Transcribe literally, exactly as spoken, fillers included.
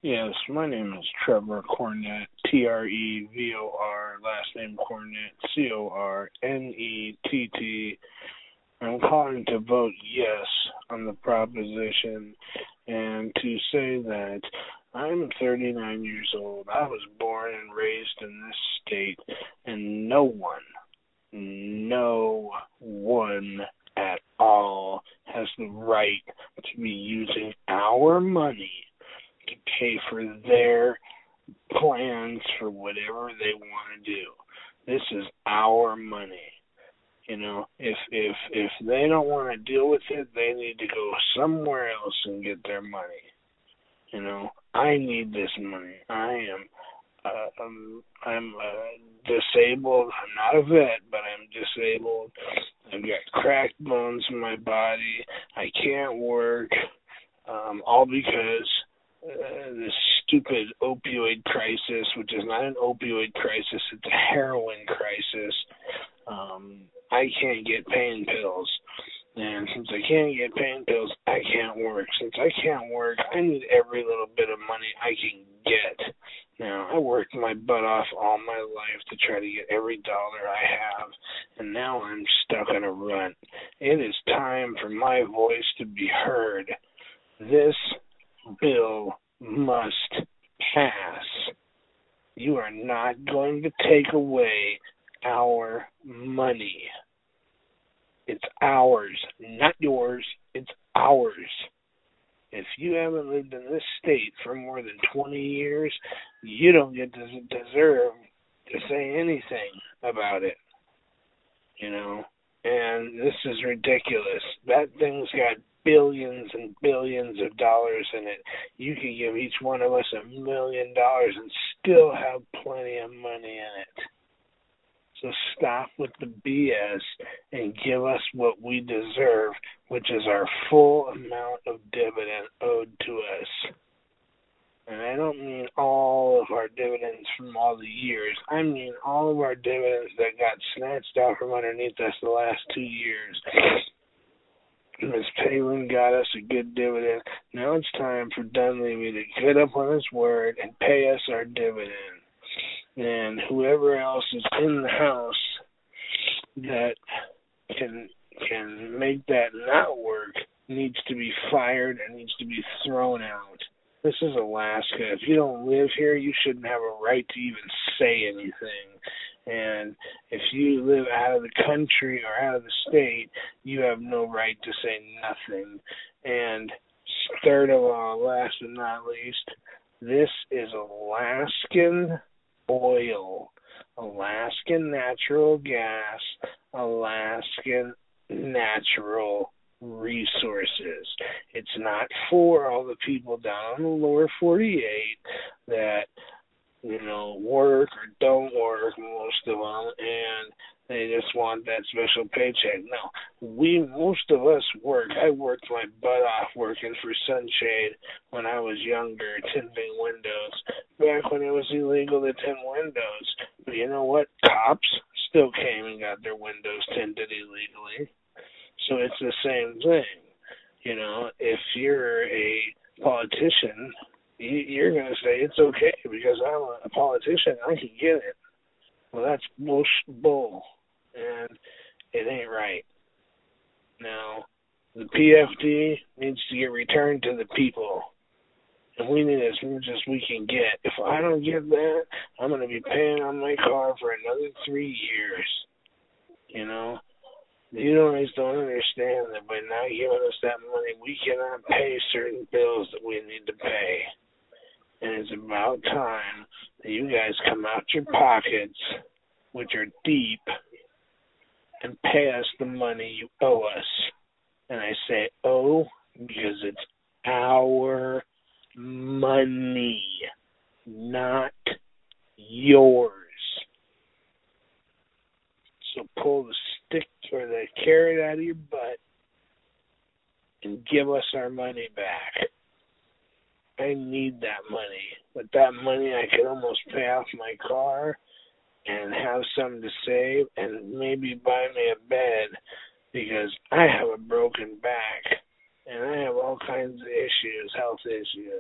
Yes, my name is Trevor Cornett, T R E V O R, last name Cornett, C O R N E T T. I'm calling to vote yes on the proposition and to say that I'm thirty-nine years old. I was born and raised in this state, and no one, no one at all has the right to be using our money to pay for their plans for whatever they want to do. This is our money. You know, if if if they don't want to deal with it, they need to go somewhere else and get their money. You know, I need this money. I am uh, um, I'm uh, disabled. I'm not a vet, but I'm disabled. I've got cracked bones in my body. I can't work, um, all because uh, this stupid opioid crisis, which is not an opioid crisis, it's a heroin crisis. Um, I can't get pain pills. And since I can't get pain pills, I can't work. Since I can't work, I need every little bit of money I can get. Now, I worked my butt off all my life to try to get every dollar I have, and now I'm stuck on a run. It is time for my voice to be heard. This bill must pass. You are not going to take away our money. It's ours, not yours. It's ours. If you haven't lived in this state for more than twenty years, you don't get to deserve to say anything about it. You know, and this is ridiculous. That thing's got billions and billions of dollars in it. You could give each one of us a million dollars and still have plenty of money in it. So stop with the B S and give us what we deserve, which is our full amount of dividend owed to us. And I don't mean all of our dividends from all the years. I mean all of our dividends that got snatched out from underneath us the last two years. Miz Palin got us a good dividend. Now it's time for Dunleavy to get up on his word and pay us our dividend. And whoever else is in the House that can can make that not work needs to be fired and needs to be thrown out. This is Alaska. If you don't live here, you shouldn't have a right to even say anything. And if you live out of the country or out of the state, you have no right to say nothing. And third of all, last but not least, this is Alaskan oil, Alaskan natural gas, Alaskan natural resources. It's not for all the people down in the lower forty-eight that, you know, work or don't work, most of them, and they just want that special paycheck. No, we, most of us work. I worked my butt off working for Sunshade when I was younger, tinting windows, back when it was illegal to tint windows. But you know what? Cops still came and got their windows tinted illegally. So it's the same thing. You know, if you're a politician, you're going to say it's okay because I'm a politician, I can get it. Well, that's bull, and it ain't right. Now, the P F D needs to get returned to the people, and we need as much as we can get. If I don't get that, I'm going to be paying on my car for another three years. You know, you guys don't understand that by not giving us that money, we cannot pay certain bills that we need to pay. And it's about time that you guys come out your pockets, which are deep, and pay us the money you owe us. And I say owe because it's our money, not yours. So pull the stick or the carrot out of your butt and give us our money back. I need that money. With that money, I could almost pay off my car and have something to save and maybe buy me a bed because I have a broken back and I have all kinds of issues, health issues.